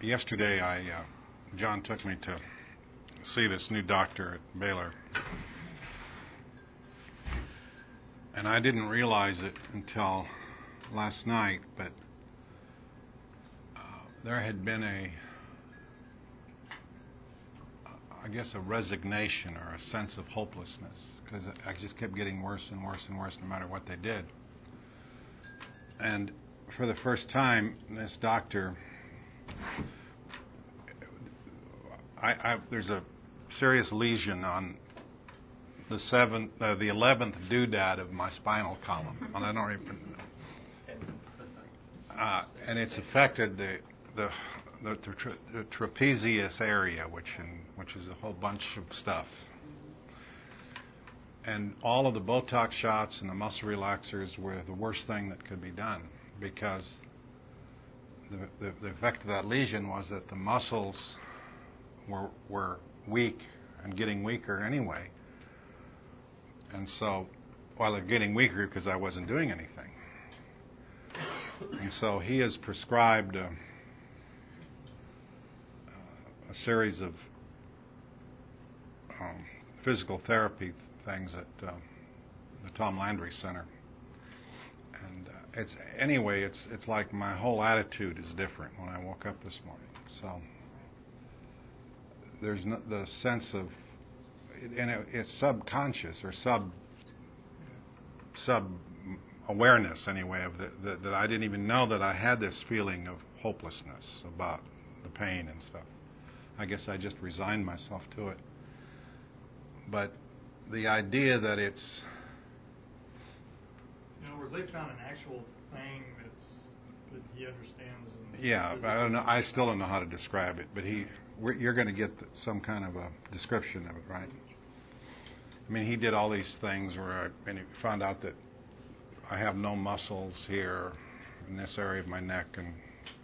Yesterday, John took me to see this new doctor at Baylor, and I didn't realize it until last night, but there had been a resignation or a sense of hopelessness, because I just kept getting worse and worse and worse no matter what they did. And for the first time, this doctor, there's a serious lesion on the 11th doodad of my spinal column, and I don't even. And it's affected the trapezius area, which is a whole bunch of stuff. And all of the Botox shots and the muscle relaxers were the worst thing that could be done, because the effect of that lesion was that the muscles were weak and getting weaker anyway. And so, while they're getting weaker because I wasn't doing anything. And so he has prescribed a series of physical therapy things at the Tom Landry Center. And it's like my whole attitude is different when I woke up this morning. So there's the sense of, and it's subconscious or sub awareness anyway of that I didn't even know that I had this feeling of hopelessness about the pain and stuff. I guess I just resigned myself to it. But the idea that it's, in other words, they found an actual thing that he understands. Yeah, I don't know. I still don't know how to describe it, but you're going to get some kind of a description of it, right? I mean, he did all these things and he found out that I have no muscles here in this area of my neck, and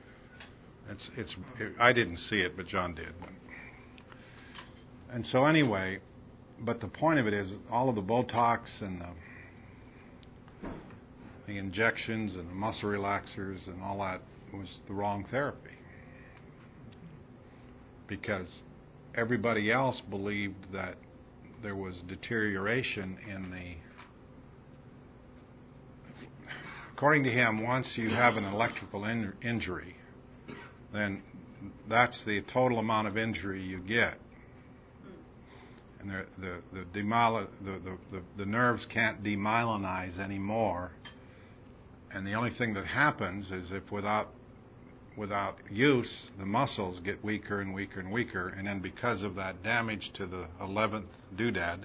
I didn't see it, but John did. And so anyway, but the point of it is all of the Botox and the injections and the muscle relaxers and all that was the wrong therapy, because everybody else believed that there was deterioration in according to him, once you have an electrical injury, then that's the total amount of injury you get. And the nerves can't demyelinize anymore. And the only thing that happens is if without use, the muscles get weaker and weaker and weaker. And then because of that damage to the 11th doodad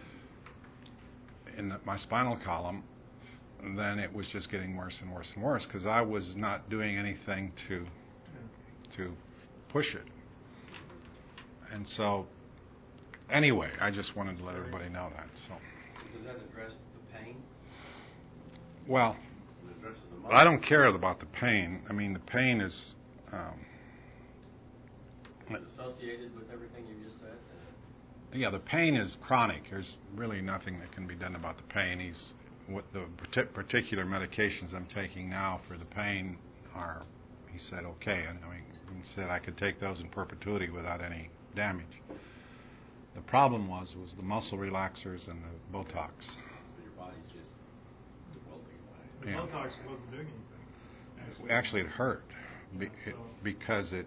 in my spinal column, then it was just getting worse and worse and worse, because I was not doing anything to push it. And so, anyway, I just wanted to let everybody know that. So, does that address the pain? Well, I don't care about the pain. I mean, the pain is associated with everything you just said. Yeah, the pain is chronic. There's really nothing that can be done about the pain. What the particular medications I'm taking now for the pain are, he said, okay. And I mean, he said I could take those in perpetuity without any damage. The problem was the muscle relaxers and the Botox. So your body's just wilting away. The Botox wasn't doing anything. Actually, it hurt because it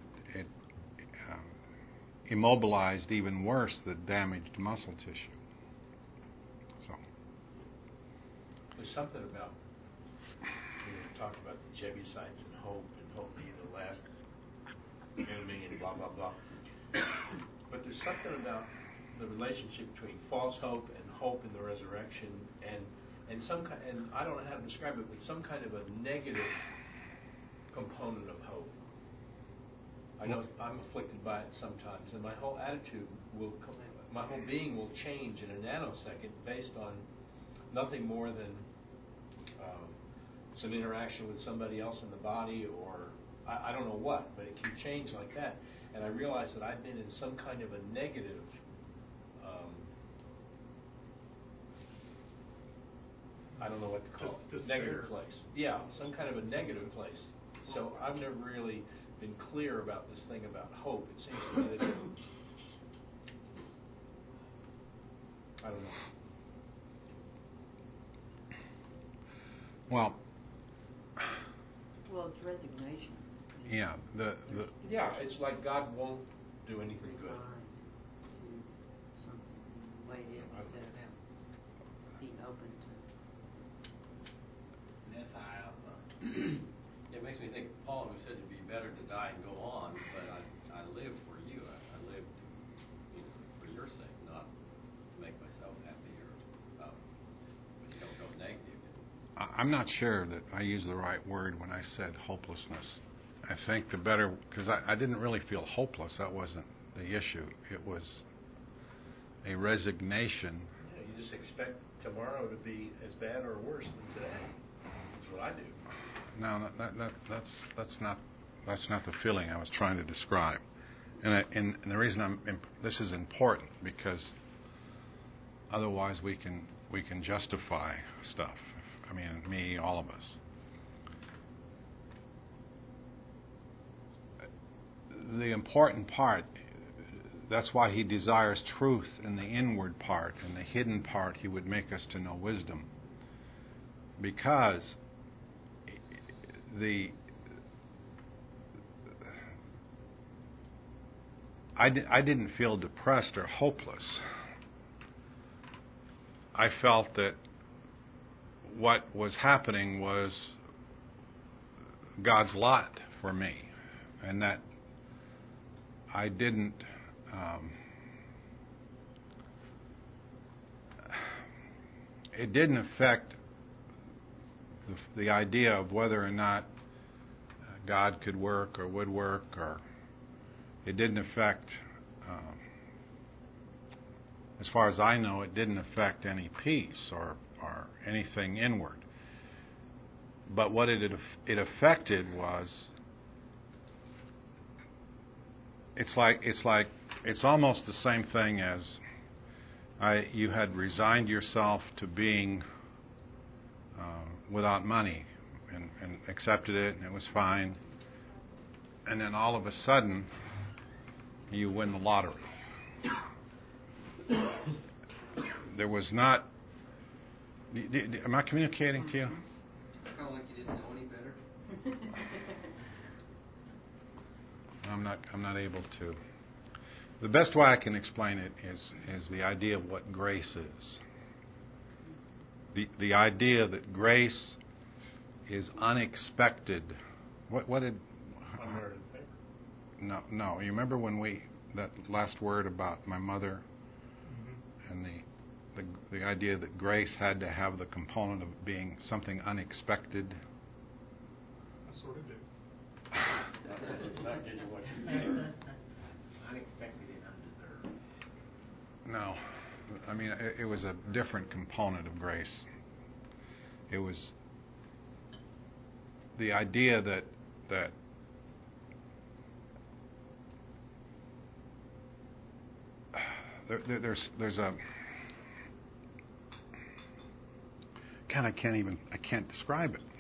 immobilized even worse the damaged muscle tissue. So. There's something about, we talked about the Jebusites and hope being the last enemy and blah, blah, blah. But there's something about the relationship between false hope and hope in the resurrection and some kind, and I don't know how to describe it, but some kind of a negative component of hope. I know I'm afflicted by it sometimes, and my whole attitude my whole being will change in a nanosecond based on nothing more than some interaction with somebody else in the body, or I don't know what, but it can change like that. And I realize that I've been in some kind of a negative I don't know what to call it. Despair. Negative place. Yeah, some kind of a negative place. So I've never really been clear about this thing about hope. It seems to me that I don't know. Well, Well, it's resignation. yeah, Yeah, it's like God won't do anything good. Resigned to something the way it is instead of being open to. And that's how it makes me think Paul, who said it'd be better to die and go on, but I live for you. I live for your sake, not to make myself happy or but you don't go negative. I'm not sure that I used the right word when I said hopelessness. I think the better, because I didn't really feel hopeless. That wasn't the issue. It was a resignation. Yeah, you just expect tomorrow to be as bad or worse than today. That's what I do. No, that's not the feeling I was trying to describe. And the reason this is important because otherwise we can justify stuff. I mean, me, all of us. The important part, that's why he desires truth in the inward part. In the hidden part, he would make us to know wisdom. Because I didn't feel depressed or hopeless. I felt that what was happening was God's lot for me, and that I didn't it didn't affect the idea of whether or not God could work or would work, or it didn't affect as far as I know, it didn't affect any peace or anything inward. But what it affected was, it's almost the same thing as you had resigned yourself to being without money and accepted it, and it was fine. And then all of a sudden, you win the lottery. There was not. Am I communicating to you? Kind of like you didn't know any better. I'm not able to. The best way I can explain it is the idea of what grace is. The idea that grace is unexpected. What did? Unmerited favor. No. You remember when that last word about my mother, and the idea that grace had to have the component of being something unexpected. I sort of do. Not getting what you deserve. Unexpected and undeserved. No, I mean it was a different component of grace. It was the idea that there's a I can't describe it.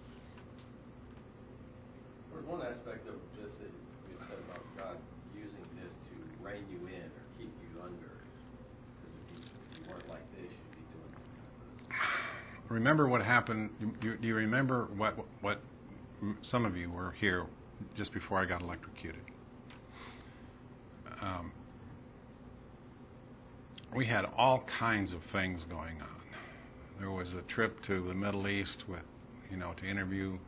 There's one aspect of this that you said about God using this to rein you in or keep you under. Because if you weren't like this, you'd be doing that. Remember what happened? Do you remember what some of you were here just before I got electrocuted? We had all kinds of things going on. There was a trip to the Middle East to interview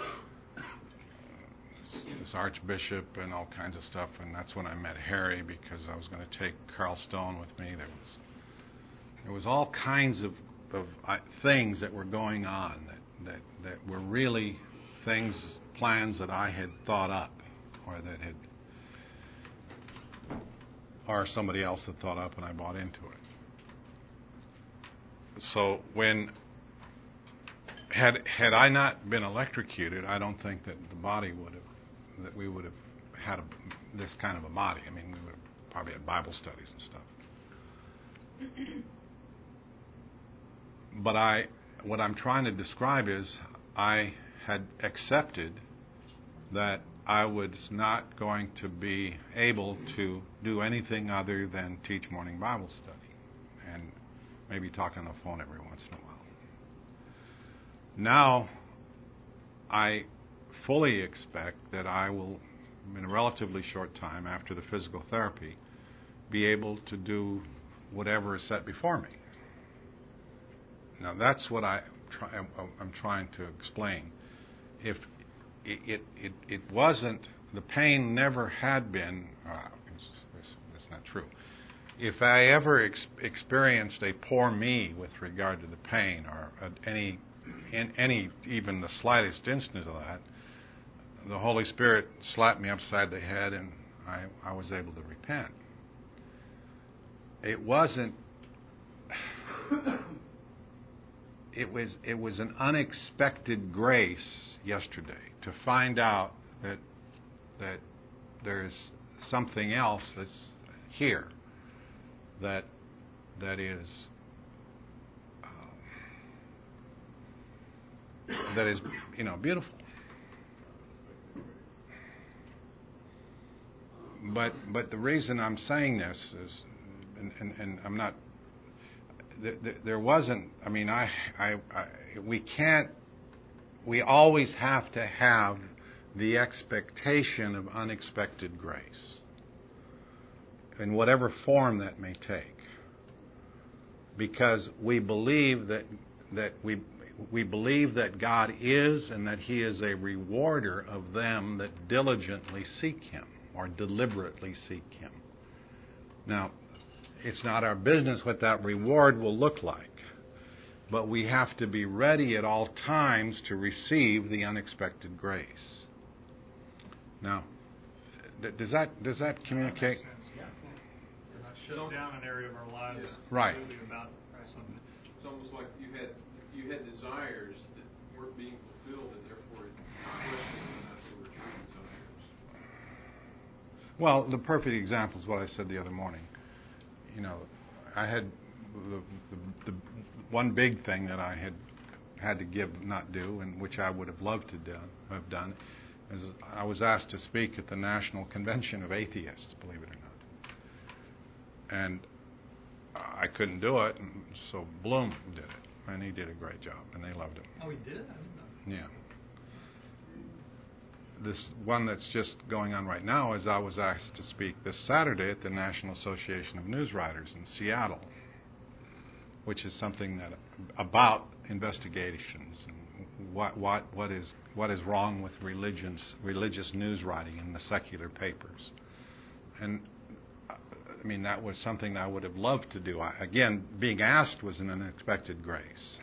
this archbishop and all kinds of stuff, and that's when I met Harry, because I was going to take Carl Stone with me. There was all kinds of things that were going on that were really plans that I had thought up, or somebody else had thought up, and I bought into it. So had I not been electrocuted, I don't think that we would have had this kind of a body. I mean, we would have probably had Bible studies and stuff. But what I'm trying to describe is I had accepted that I was not going to be able to do anything other than teach morning Bible study and maybe talk on the phone every once in a while. Now, I fully expect that I will, in a relatively short time after the physical therapy, be able to do whatever is set before me. Now, that's what I'm trying to explain. If it wasn't, the pain never had been, that's not true. If I ever experienced a poor me with regard to the pain, or any even the slightest instance of that, the Holy Spirit slapped me upside the head, and I was able to repent. It wasn't. It was an unexpected grace yesterday to find out that there's something else that's here that is beautiful. But the reason I'm saying this is, and I'm not. There wasn't. I mean, we can't. We always have to have the expectation of unexpected grace, in whatever form that may take, because we believe that we believe that God is, and that He is a rewarder of them that diligently seek Him or deliberately seek Him. Now, it's not our business what that reward will look like, but we have to be ready at all times to receive the unexpected grace. Now, does that communicate? Yeah. We're not shut down an area of our lives. Yeah. Right. Completely about something. It's almost like you had desires that weren't being fulfilled, and therefore questioning whether or not they were true desires. Well, the perfect example is what I said the other morning. I had the one big thing that I had to not do, and which I would have loved to have done, is I was asked to speak at the National Convention of Atheists, believe it or not. And I couldn't do it, and so Bloom did it, and he did a great job, and they loved him. Oh, he did? I didn't know. Yeah. This one that's just going on right now is I was asked to speak this Saturday at the National Association of News Writers in Seattle, which is something that about investigations and what is wrong with religious news writing in the secular papers. And I mean, that was something I would have loved to do. Again, being asked was an unexpected grace.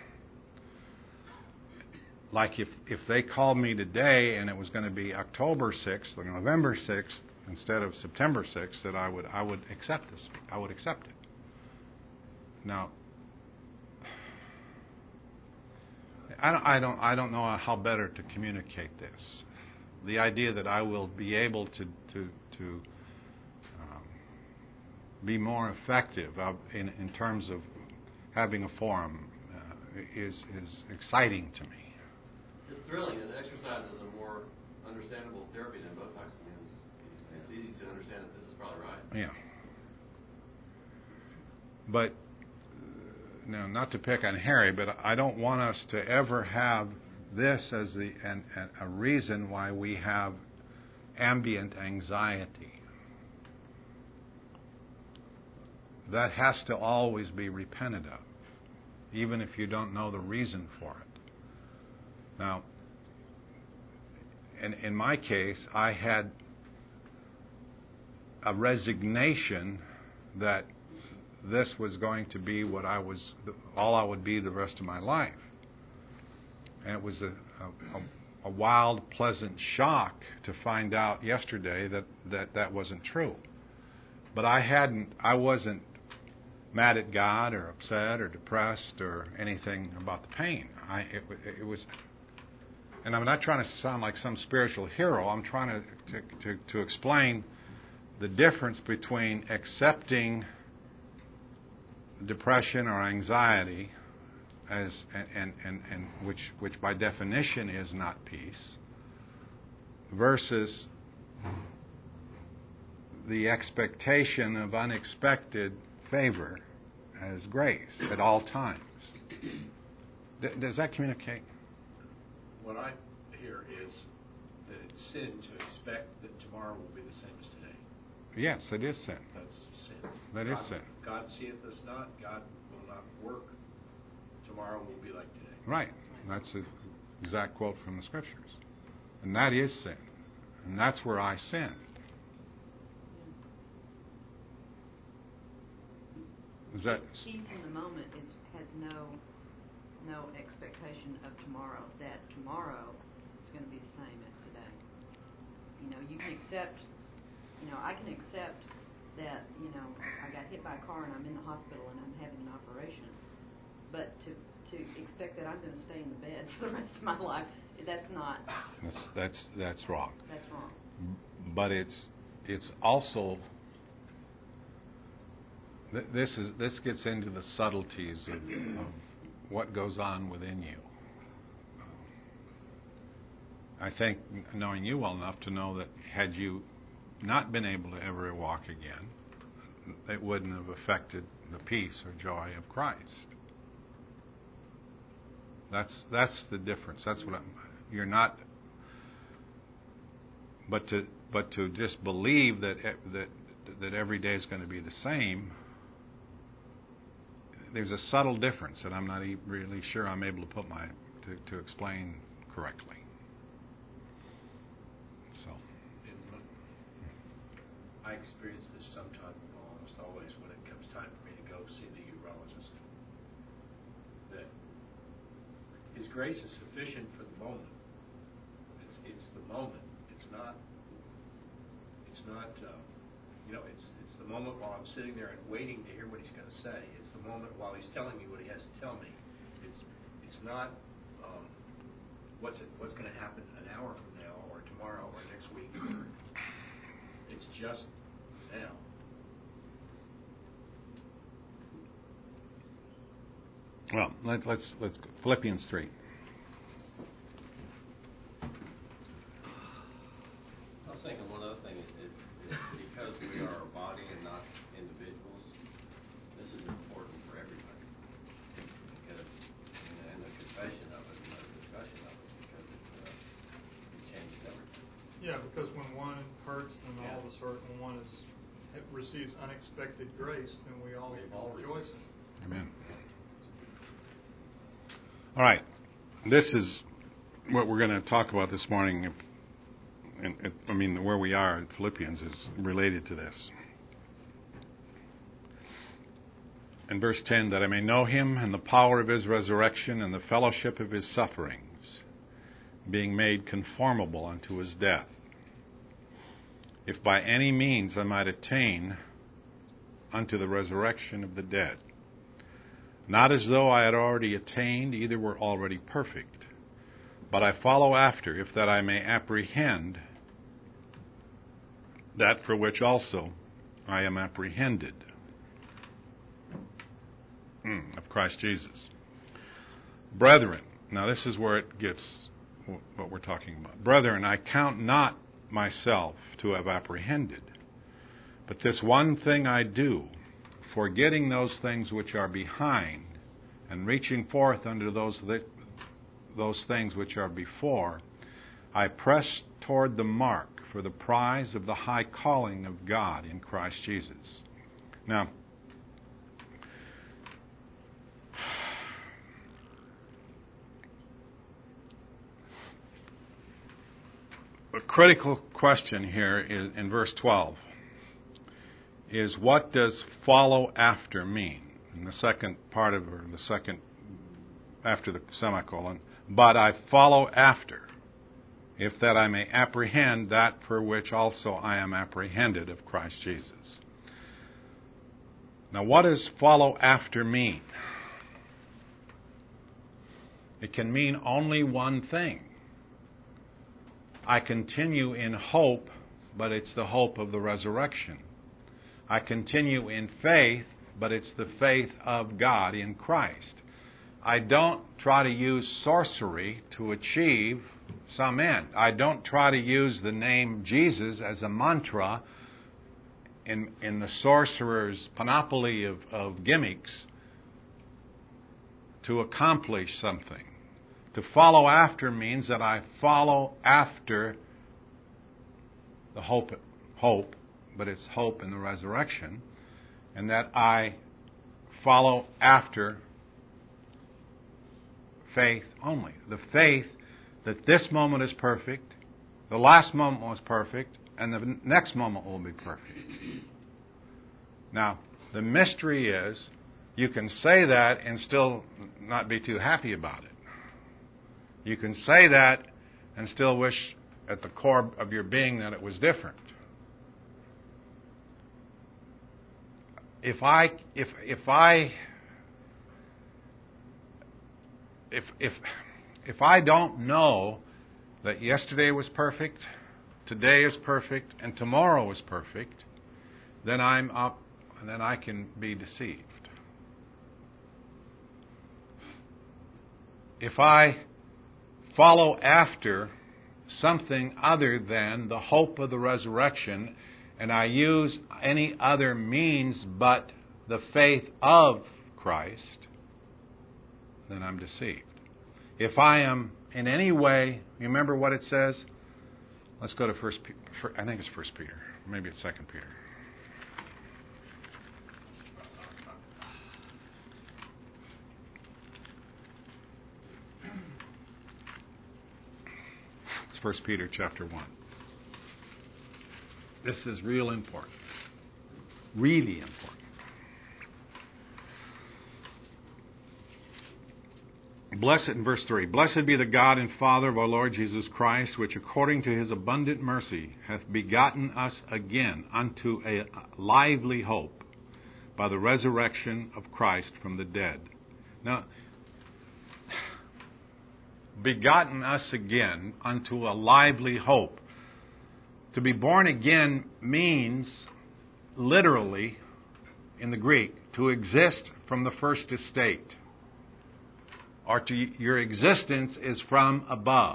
Like if they called me today and it was going to be October 6th or November 6th instead of September 6th, that I would accept this. I would accept it. Now, I don't know how better to communicate this. The idea that I will be able to be more effective in terms of having a forum is exciting to me. It's thrilling, and exercise is a more understandable therapy than Botox. I mean, it's easy to understand that this is probably right. Yeah. But, now, not to pick on Harry, but I don't want us to ever have this as a reason why we have ambient anxiety. That has to always be repented of, even if you don't know the reason for it. Now, in my case, I had a resignation that this was going to be all I would be the rest of my life. And it was a wild, pleasant shock to find out yesterday that wasn't true. But I wasn't mad at God or upset or depressed or anything about the pain. It was. And I'm not trying to sound like some spiritual hero. I'm trying to explain the difference between accepting depression or anxiety as and which by definition is not peace, versus the expectation of unexpected favor as grace at all times. Does that communicate? What I hear is that it's sin to expect that tomorrow will be the same as today. Yes, it is sin. That's sin. That is sin. God seeth us not. God will not work. Tomorrow will be like today. Right. That's an exact quote from the Scriptures. And that is sin. And that's where I sin. Is that... Peace in the moment has no expectation of tomorrow, that tomorrow is going to be the same as today. You can accept, I can accept that, I got hit by a car and I'm in the hospital and I'm having an operation. But to expect that I'm going to stay in the bed for the rest of my life, that's not. That's wrong. That's wrong. But it's also... This gets into the subtleties of what goes on within you. I think, knowing you well enough to know that had you not been able to ever walk again, it wouldn't have affected the peace or joy of Christ. That's the difference. That's what you're not. But to just believe that every day is going to be the same. There's a subtle difference that I'm not really sure I'm able to to explain correctly. So, I experience this sometime, almost always, when it comes time for me to go see the urologist. That His grace is sufficient for the moment. It's the moment. It's not. It's the moment while I'm sitting there and waiting to hear what He's going to say. It's the moment while He's telling me what He has to tell me. It's not what's going to happen an hour from now or tomorrow or next week. It's just now. well, let's go. Philippians 3. I was thinking one other thing is because we are a body and not individuals, this is important for everybody. Because in the confession of it and the discussion of it, because it changes everything. Yeah, because when one hurts, then all of us hurt. When one receives unexpected grace, then we all rejoice in it. Amen. All right. This is what we're going to talk about this morning. Where we are in Philippians is related to this. In verse 10, that I may know Him and the power of His resurrection and the fellowship of His sufferings, being made conformable unto His death, if by any means I might attain unto the resurrection of the dead. Not as though I had already attained, either were already perfect, but I follow after, if that I may apprehend that for which also I am apprehended of Christ Jesus. Brethren, now this is where it gets what we're talking about. Brethren, I count not myself to have apprehended, but this one thing I do, forgetting those things which are behind, and reaching forth unto those things which are before, I press toward the mark for the prize of the high calling of God in Christ Jesus. Now, a critical question here is in verse 12 is, what does follow after mean? In the second part of, or the second after the semicolon, but I follow after, if that I may apprehend that for which also I am apprehended of Christ Jesus. Now, what does follow after mean? It can mean only one thing. I continue in hope, but it's the hope of the resurrection. I continue in faith, but it's the faith of God in Christ. I don't try to use sorcery to achieve some end. I don't try to use the name Jesus as a mantra in the sorcerer's panoply of gimmicks to accomplish something. To follow after means that I follow after the hope, but it's hope in the resurrection, and that I follow after faith only. The faith that this moment is perfect, the last moment was perfect, and the next moment will be perfect. Now, the mystery is, you can say that and still not be too happy about it. You can say that and still wish at the core of your being that it was different. If I don't know that yesterday was perfect, today is perfect, and tomorrow is perfect, then I'm up, and then I can be deceived. If I follow after something other than the hope of the resurrection, and I use any other means but the faith of Christ, then I'm deceived. If I am in any way, you remember what it says? Let's go to I think it's 1 Peter. Maybe it's 2 Peter. It's 1 Peter chapter 1. This is real important. Really important. Blessed, in verse 3, Blessed be the God and Father of our Lord Jesus Christ, which according to his abundant mercy hath begotten us again unto a lively hope by the resurrection of Christ from the dead. Now, begotten us again unto a lively hope. To be born again means, literally, in the Greek, to exist from the first estate. Or your existence is from above.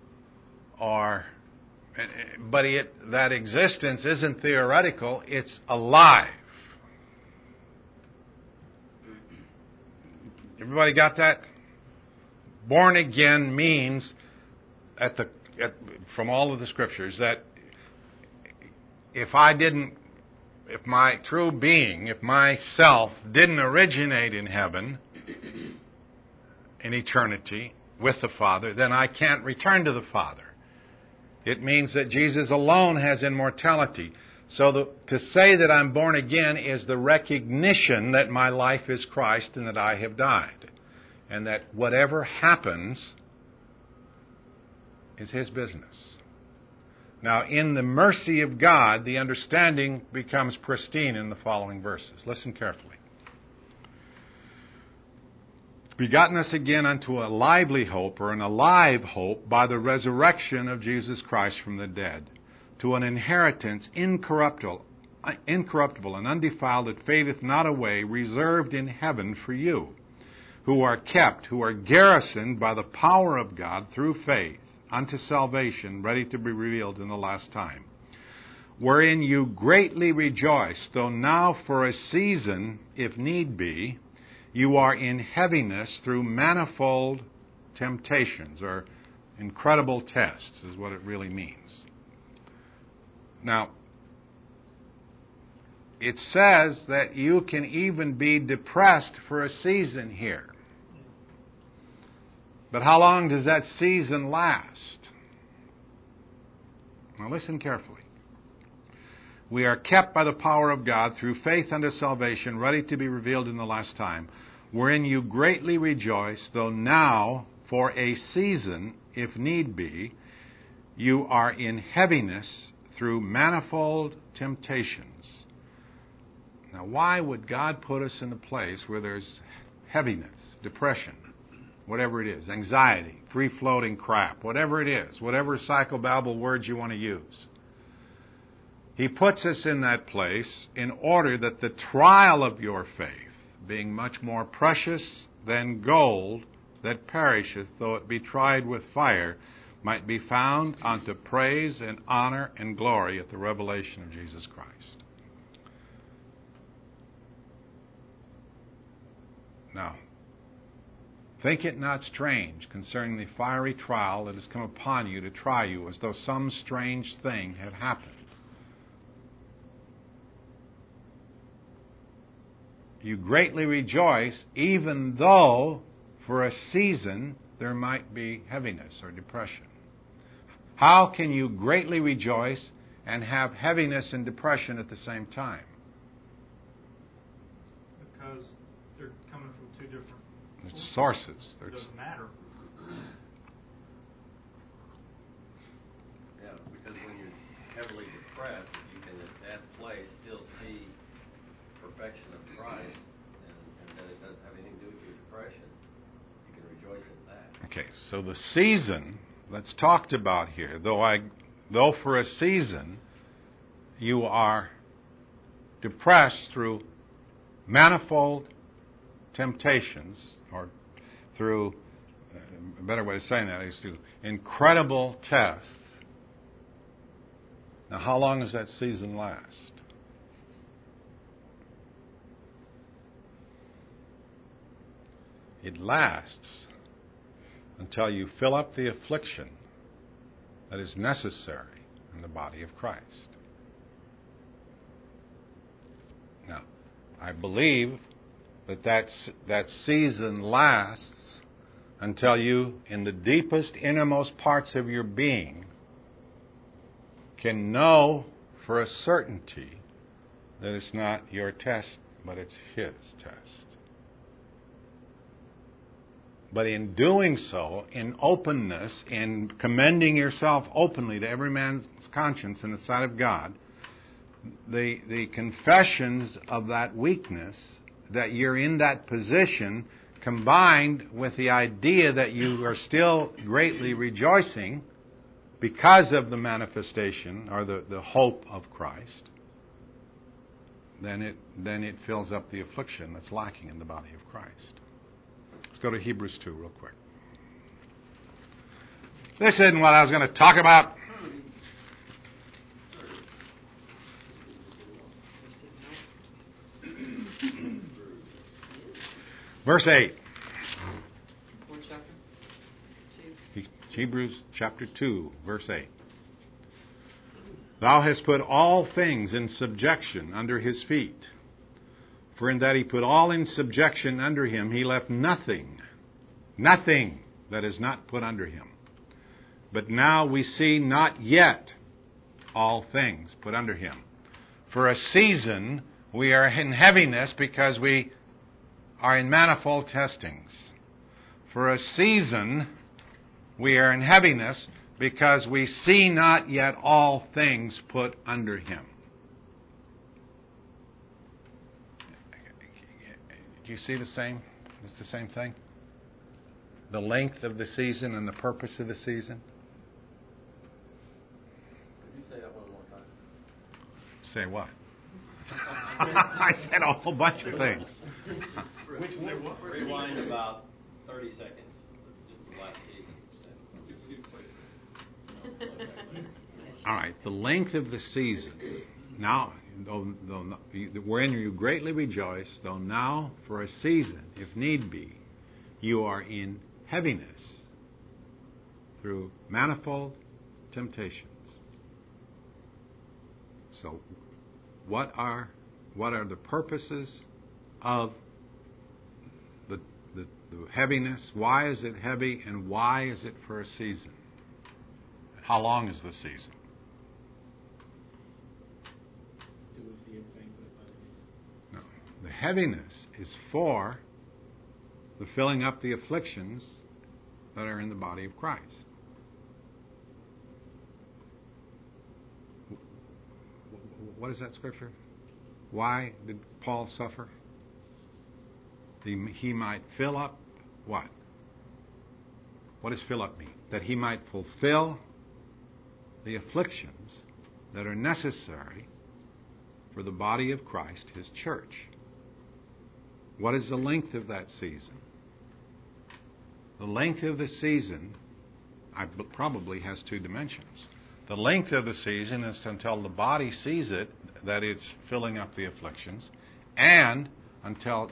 But that existence isn't theoretical, it's alive. Everybody got that? Born again means, from all of the scriptures, that if my true being, if my self didn't originate in heaven, in eternity, with the Father, then I can't return to the Father. It means that Jesus alone has immortality. So to say that I'm born again is the recognition that my life is Christ and that I have died. And that whatever happens is His business. Now, in the mercy of God, the understanding becomes pristine in the following verses. Listen carefully. Begotten us again unto a lively hope, or an alive hope, by the resurrection of Jesus Christ from the dead, to an inheritance incorruptible and undefiled, that fadeth not away, reserved in heaven for you, who are garrisoned by the power of God through faith, unto salvation, ready to be revealed in the last time. Wherein you greatly rejoice, though now for a season, if need be, you are in heaviness through manifold temptations, or incredible tests, is what it really means. Now, it says that you can even be depressed for a season here. But how long does that season last? Now listen carefully. We are kept by the power of God through faith unto salvation, ready to be revealed in the last time, wherein you greatly rejoice, though now, for a season, if need be, you are in heaviness through manifold temptations. Now, why would God put us in a place where there's heaviness, depression, whatever it is, anxiety, free-floating crap, whatever it is, whatever psychobabble words you want to use? He puts us in that place in order that the trial of your faith, being much more precious than gold that perisheth, though it be tried with fire, might be found unto praise and honor and glory at the revelation of Jesus Christ. Now, think it not strange concerning the fiery trial that has come upon you to try you, as though some strange thing had happened. You greatly rejoice, even though for a season there might be heaviness or depression. How can you greatly rejoice and have heaviness and depression at the same time? Because they're coming from two different Sources. It doesn't matter. Yeah, because when you're heavily depressed, you can at that place still see perfection of Christ, and that it doesn't have anything to do with your depression. You can rejoice in that. Okay, so the season that's talked about here, though for a season you are depressed through manifold temptations, or through, a better way of saying that is through incredible tests. Now, how long does that season last? It lasts until you fill up the affliction that is necessary in the body of Christ. Now, I believe that season lasts until you, in the deepest, innermost parts of your being, can know for a certainty that it's not your test, but it's His test. But in doing so, in openness, in commending yourself openly to every man's conscience in the sight of God, the confessions of that weakness, that you're in that position, combined with the idea that you are still greatly rejoicing because of the manifestation or the hope of Christ, then it fills up the affliction that's lacking in the body of Christ. Let's go to Hebrews 2 real quick. This isn't what I was going to talk about. Verse 8. What chapter? Hebrews chapter 2, verse 8. Thou hast put all things in subjection under His feet. For in that He put all in subjection under Him, He left nothing that is not put under Him. But now we see not yet all things put under Him. For a season we are in heaviness because we are in manifold testings. For a season we are in heaviness because we see not yet all things put under Him. Do you see the same? It's the same thing? The length of the season and the purpose of the season? Could you say that one more time? Say what? I said a whole bunch of things. Rewind about 30 seconds. Just the last season. All right, the length of the season. Now, wherein you greatly rejoice, though now for a season, if need be, you are in heaviness through manifold temptations. So, what are the purposes of the heaviness? Why is it heavy, and why is it for a season? How long is the season? No. The heaviness is for the filling up the afflictions that are in the body of Christ. What is that scripture? Why did Paul suffer? He might fill up what? What does fill up mean? That he might fulfill the afflictions that are necessary for the body of Christ, His church. What is the length of that season? The length of the season probably has two dimensions. The length of the season is until the body sees it, that it's filling up the afflictions, and until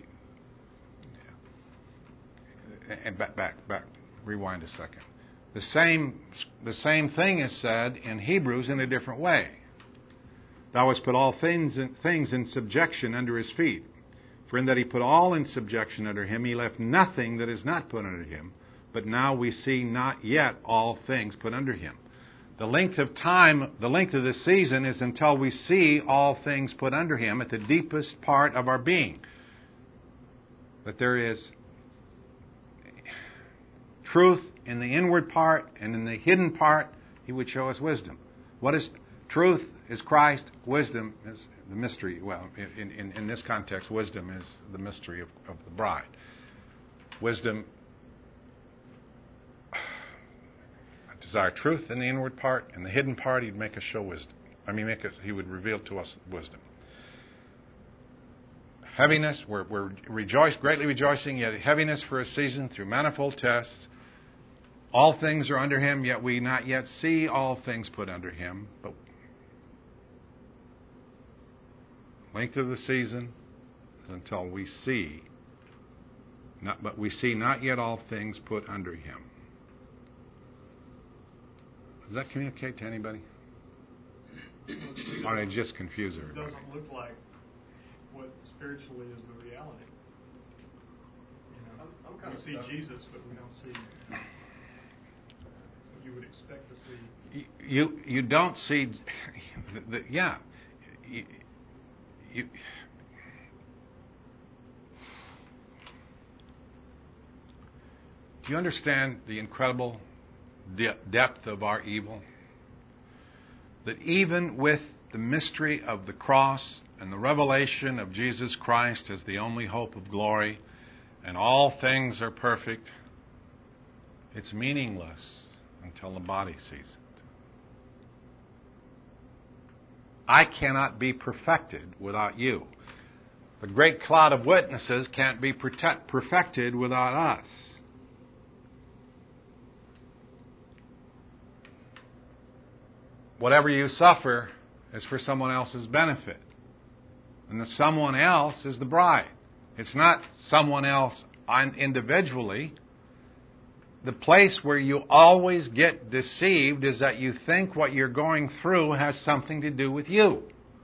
back, rewind a second. The same thing is said in Hebrews in a different way. Thou hast put all things in subjection under his feet. For in that he put all in subjection under him, he left nothing that is not put under him. But now we see not yet all things put under him. The length of time, the length of the season is until we see all things put under him at the deepest part of our being. That there is truth in the inward part, and in the hidden part, he would show us wisdom. What is truth? Is Christ. Wisdom is the mystery. Well, in this context, wisdom is the mystery of the bride. Wisdom, desire truth in the inward part, and the hidden part, he'd make us show wisdom. He would reveal to us wisdom. Heaviness, we're greatly rejoicing, yet heaviness for a season through manifold tests. All things are under him, yet we not yet see all things put under him. But length of the season is until we see, but we see not yet all things put under him. Does that communicate to anybody? Or I just confuse It everybody? doesn't look like what spiritually is the reality. I'm kind We of see stuck. Jesus, but we don't see what you would expect to see. You don't see, yeah. Do you understand the incredible depth of our evil? That even with the mystery of the cross and the revelation of Jesus Christ as the only hope of glory, and all things are perfect, it's meaningless until the body sees it. I cannot be perfected without you. The great cloud of witnesses can't be perfected without us. Whatever you suffer is for someone else's benefit. And the someone else is the bride. It's not someone else individually. The place where you always get deceived is that you think what you're going through has something to do with you.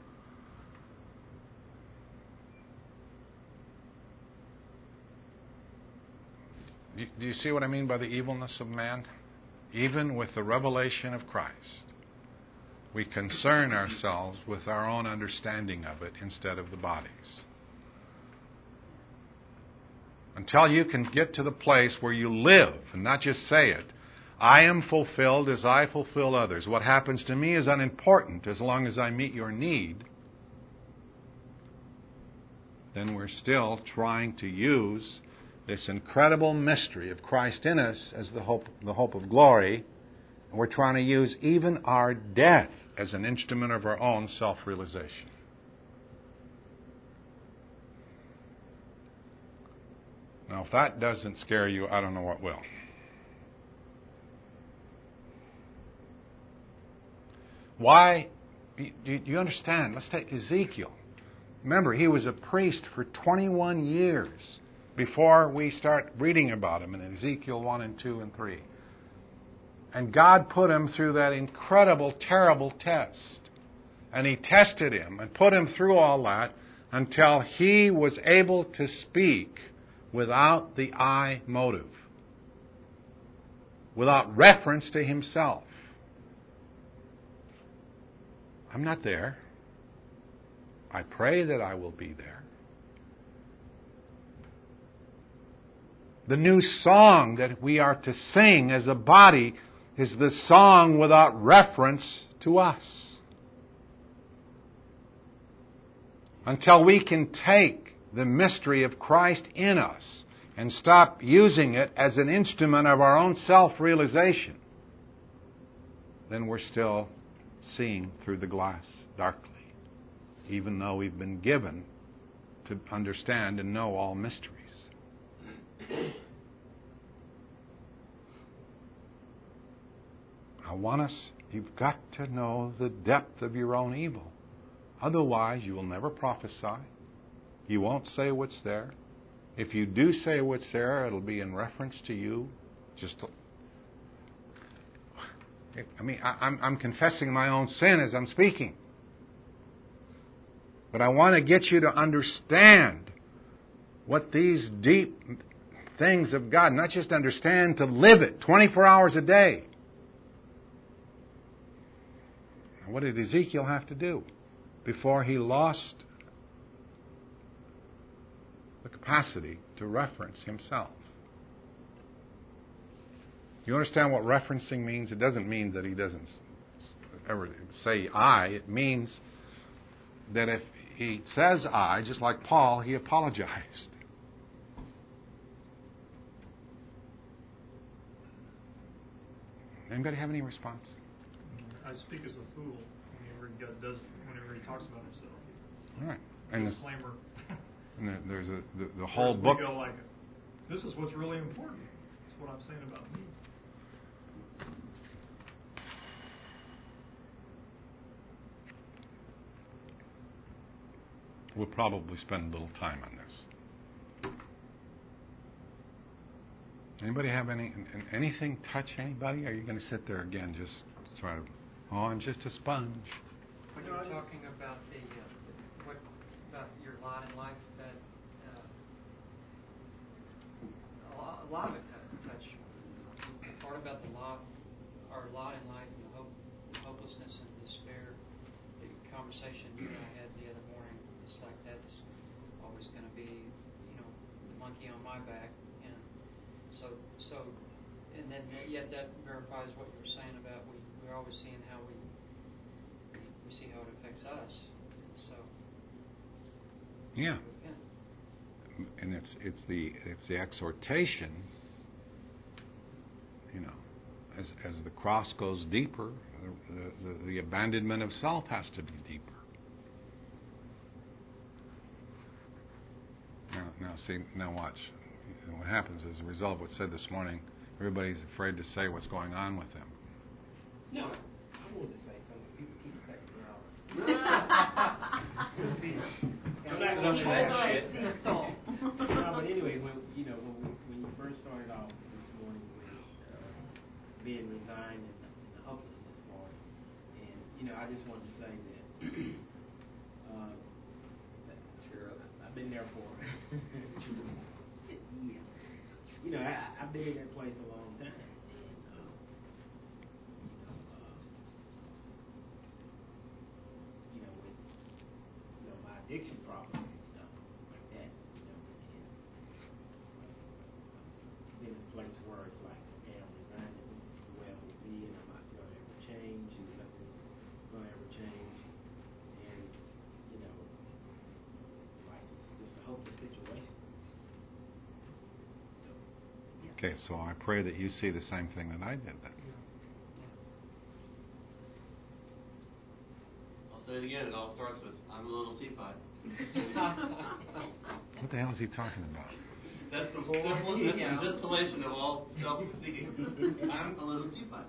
Do you see what I mean by the evilness of man? Even with the revelation of Christ, we concern ourselves with our own understanding of it instead of the body's. Until you can get to the place where you live and not just say it, I am fulfilled as I fulfill others. What happens to me is unimportant as long as I meet your need. Then we're still trying to use this incredible mystery of Christ in us as the hope of glory. And we're trying to use even our death as an instrument of our own self-realization. Now, if that doesn't scare you, I don't know what will. Why? You understand? Let's take Ezekiel. Remember, he was a priest for 21 years before we start reading about him in Ezekiel 1 and 2 and 3. And God put him through that incredible, terrible test. And he tested him and put him through all that until he was able to speak without the I motive, without reference to himself. I'm not there. I pray that I will be there. The new song that we are to sing as a body is the song without reference to us. Until we can take the mystery of Christ in us and stop using it as an instrument of our own self-realization, then we're still seeing through the glass darkly, even though we've been given to understand and know all mysteries. You've got to know the depth of your own evil. Otherwise, you will never prophesy. You won't say what's there. If you do say what's there, it'll be in reference to you. I'm confessing my own sin as I'm speaking. But I want to get you to understand what these deep things of God, not just understand, to live it 24 hours a day. And what did Ezekiel have to do before he lost the capacity to reference himself? You understand what referencing means? It doesn't mean that he doesn't ever say I. It means that if he says I, just like Paul, he apologized. Anybody have any response? I speak as a fool whenever he talks about himself. All right. And disclaimer. And there's the whole Whereas book. We go like, this is what's really important. That's what I'm saying about me. We'll probably spend a little time on this. Anybody have anything touch anybody? Or are you going to sit there again, just sort of, I'm just a sponge? When you were talking about about your lot in life, that a lot of it touched. The part about our lot in life, and the hopelessness and despair. The conversation you and I had the other morning, it's like that's always going to be, the monkey on my back, and so, and then yet that verifies what you were saying about we're always seeing how we see how it affects us. So yeah, and it's the exhortation. As the cross goes deeper, the abandonment of self has to be deeper. Now watch. What happens as a result of what's said this morning, everybody's afraid to say what's going on with them. No, I wanted to say something. People keep cutting me off. I'm not going to say that shit. No, but anyway, when you first started off this morning with being resigned and the hopelessness part, and I just wanted to say that I've been there for yeah. I've been in that place a long time, and with my addiction problem and stuff like that, and been in a place where it's like, okay, I'm resigned, and this is the way I'm going to be, and I'm not going to ever change, and nothing's going to ever change, and like it's just a hopeless situation. Okay, so I pray that you see the same thing that I did then. I'll say it again. It all starts with, I'm a little teapot. What the hell is he talking about? That's the simplest distillation of all self-seeking. I'm a little teapot.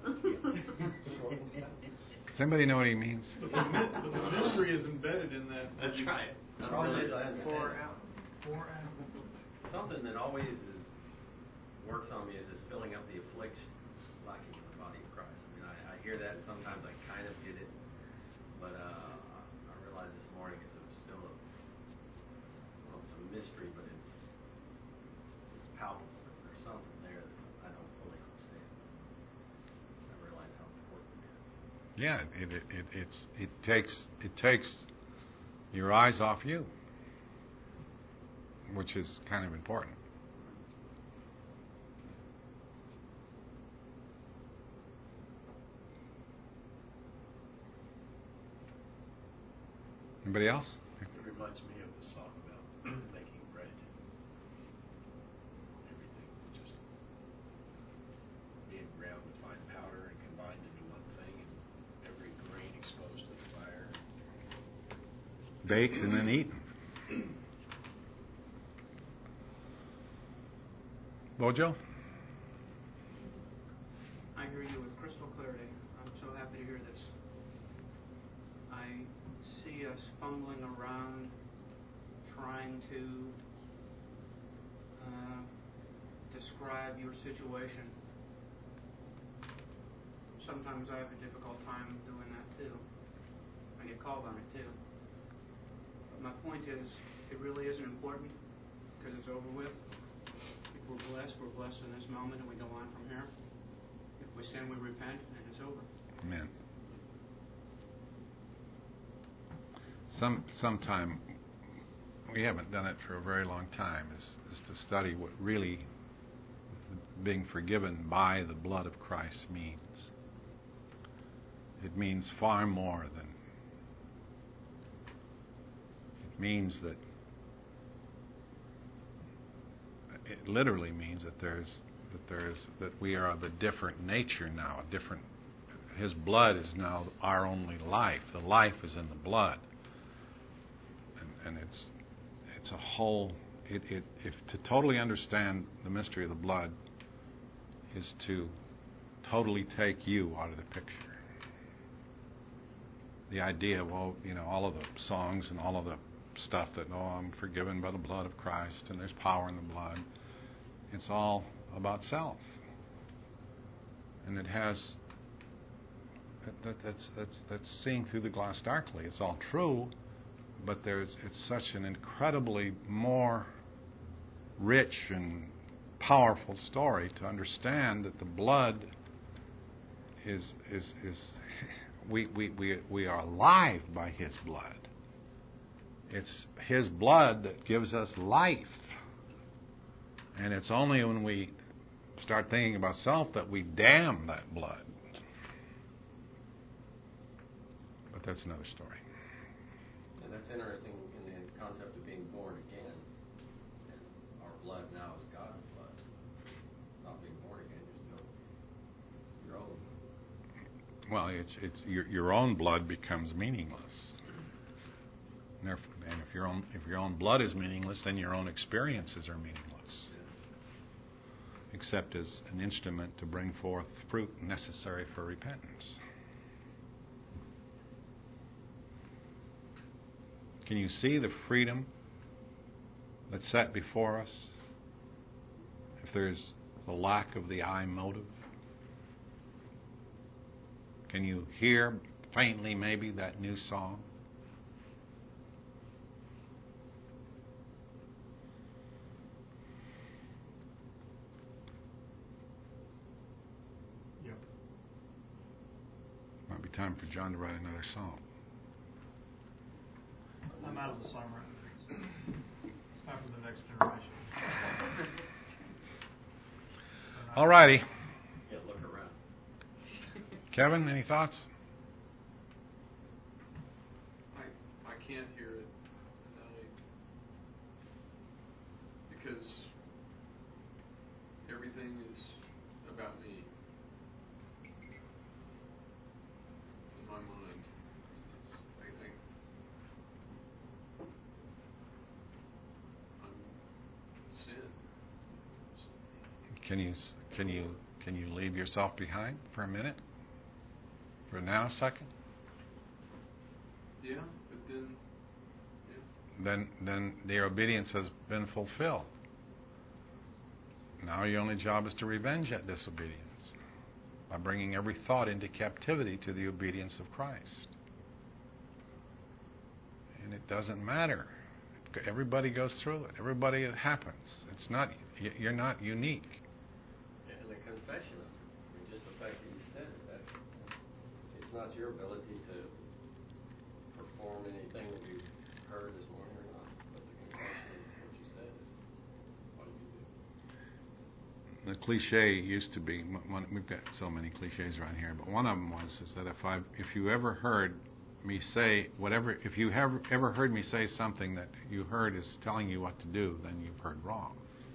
Does anybody know what he means? But the mystery is embedded in that. That's right. Pour out. Something that always works on me is this filling up the affliction lacking in the body of Christ. I mean, I hear that, and sometimes I kind of get it, but I realize this morning it's still it's a mystery, but it's palpable. There's something there that I don't fully understand. I realize how important it is. Yeah, it takes your eyes off you, which is kind of important. Anybody else? It reminds me of the song about making bread. Everything just being ground to fine powder and combined into one thing, and every grain exposed to the fire. Baked and then eaten. Bojo? I agree with crystal clarity. us fumbling around trying to describe your situation. Sometimes I have a difficult time doing that too. I get called on it too. But my point is, it really isn't important because it's over with. If we're blessed in this moment, and we go on from here. If we sin, we repent, and it's over. Amen. Sometime, we haven't done it for a very long time, is to study what really being forgiven by the blood of Christ means. It means far more than... It means that... It literally means that we are of a different nature now, a different... His blood is now our only life. The life is in the blood. And it's a whole... If to totally understand the mystery of the blood is to totally take you out of the picture. The idea, well, all of the songs and all of the stuff that, I'm forgiven by the blood of Christ and there's power in the blood. It's all about self. And it has... That's seeing through the glass darkly. It's all true, but it's such an incredibly more rich and powerful story to understand that the blood is we are alive by His blood. It's His blood that gives us life. And it's only when we start thinking about self that we damn that blood. But that's another story. And that's interesting in the concept of being born again. And our blood now is God's blood. Not being born again, you're still your own. Well, it's your own blood becomes meaningless. And if your own blood is meaningless, then your own experiences are meaningless. Except as an instrument to bring forth fruit necessary for repentance. Can you see the freedom that's set before us if there's the lack of the I motive? Can you hear faintly maybe that new song? Yep. Might be time for John to write another song. I'm out of the song writing. It's time for the next generation. All righty. Yeah, look around. Kevin, any thoughts? I can't hear it because everything is about me in my mind. I'm sin. Can you leave yourself behind for a minute? For a nanosecond? Yeah, but then. Then their obedience has been fulfilled. Now your only job is to revenge that disobedience by bringing every thought into captivity to the obedience of Christ. And it doesn't matter. Everybody goes through it. Everybody, it happens. It's not. You're not unique. And the confession of it, just the fact that you said it, it's not your ability to perform anything that you heard this morning or not, but the confession of what you said is what you do. The cliche used to be, we've got so many cliches around here, but one of them is that if you ever heard me say whatever, if you have ever heard me say something that you heard is telling you what to do, then you've heard wrongly.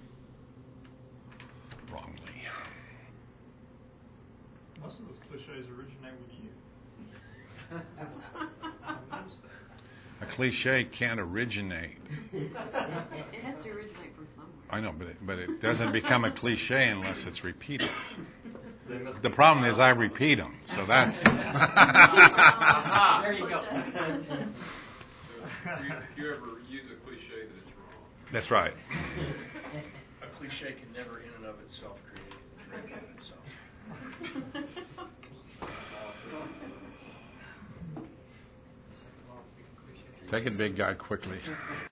Most of those cliches originate with you. I've noticed that. A cliche can't originate. It has to originate from somewhere. I know, but it doesn't become a cliche unless it's repeated. The problem is I repeat them, so that's... There you go. if you ever use a cliche, that it's wrong. That's right. A cliche can never in and of itself create a drink in itself. Take it, big guy, quickly.